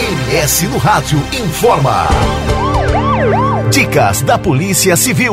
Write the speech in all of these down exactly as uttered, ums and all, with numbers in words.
M S no Rádio informa. Dicas da Polícia Civil.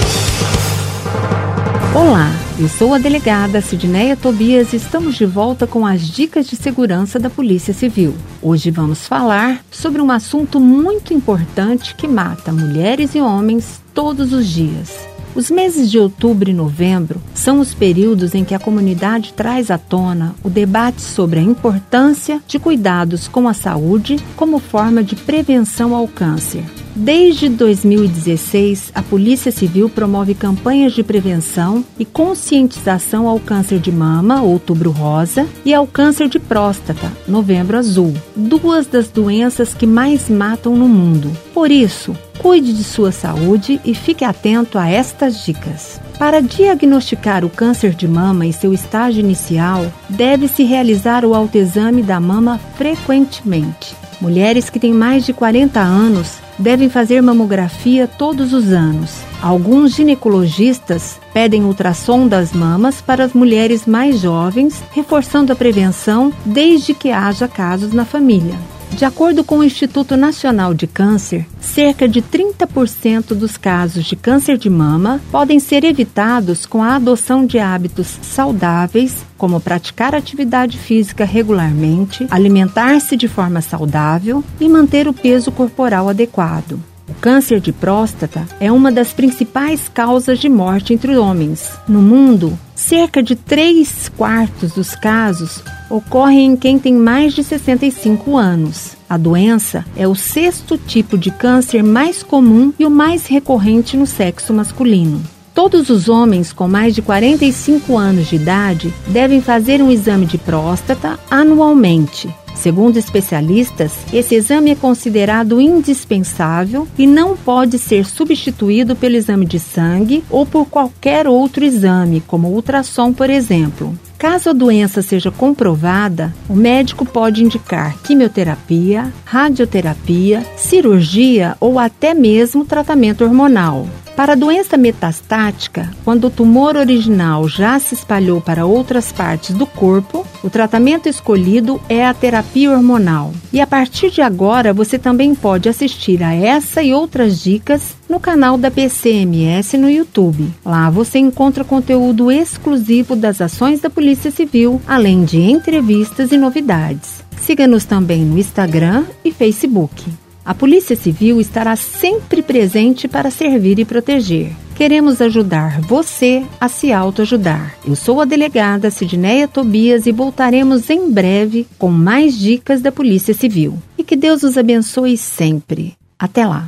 Olá, eu sou a delegada Sidneia Tobias e estamos de volta com as dicas de segurança da Polícia Civil. Hoje vamos falar sobre um assunto muito importante que mata mulheres e homens todos os dias. Os meses de outubro e novembro são os períodos em que a comunidade traz à tona o debate sobre a importância de cuidados com a saúde como forma de prevenção ao câncer. Desde dois mil e dezesseis, a Polícia Civil promove campanhas de prevenção e conscientização ao câncer de mama, Outubro Rosa, e ao câncer de próstata, Novembro Azul, duas das doenças que mais matam no mundo. Por isso, cuide de sua saúde e fique atento a estas dicas. Para diagnosticar o câncer de mama em seu estágio inicial, deve-se realizar o autoexame da mama frequentemente. Mulheres que têm mais de quarenta anos devem fazer mamografia todos os anos. Alguns ginecologistas pedem ultrassom das mamas para as mulheres mais jovens, reforçando a prevenção desde que haja casos na família. De acordo com o Instituto Nacional de Câncer, cerca de trinta por cento dos casos de câncer de mama podem ser evitados com a adoção de hábitos saudáveis, como praticar atividade física regularmente, alimentar-se de forma saudável e manter o peso corporal adequado. O câncer de próstata é uma das principais causas de morte entre homens. No mundo, cerca de três quartos dos casos ocorrem em quem tem mais de sessenta e cinco anos. A doença é o sexto tipo de câncer mais comum e o mais recorrente no sexo masculino. Todos os homens com mais de quarenta e cinco anos de idade devem fazer um exame de próstata anualmente. Segundo especialistas, esse exame é considerado indispensável e não pode ser substituído pelo exame de sangue ou por qualquer outro exame, como ultrassom, por exemplo. Caso a doença seja comprovada, o médico pode indicar quimioterapia, radioterapia, cirurgia ou até mesmo tratamento hormonal. Para a doença metastática, quando o tumor original já se espalhou para outras partes do corpo, o tratamento escolhido é a terapia hormonal. E a partir de agora, você também pode assistir a essa e outras dicas no canal da P C M S no YouTube. Lá você encontra conteúdo exclusivo das ações da Polícia Civil, além de entrevistas e novidades. Siga-nos também no Instagram e Facebook. A Polícia Civil estará sempre presente para servir e proteger. Queremos ajudar você a se autoajudar. Eu sou a delegada Sidneia Tobias e voltaremos em breve com mais dicas da Polícia Civil. E que Deus os abençoe sempre. Até lá.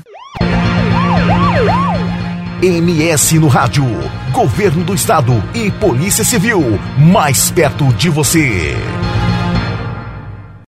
M S no Rádio. Governo do Estado e Polícia Civil. Mais perto de você.